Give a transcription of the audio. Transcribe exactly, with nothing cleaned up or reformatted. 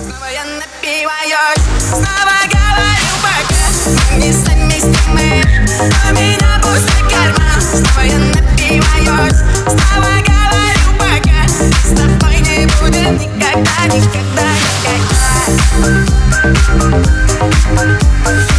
Снова я напиваюсь, снова говорю пока. Мы не совместимы, но меня пустой карман. Снова я напиваюсь, снова говорю пока. С тобой не будем никогда, никогда, никогда.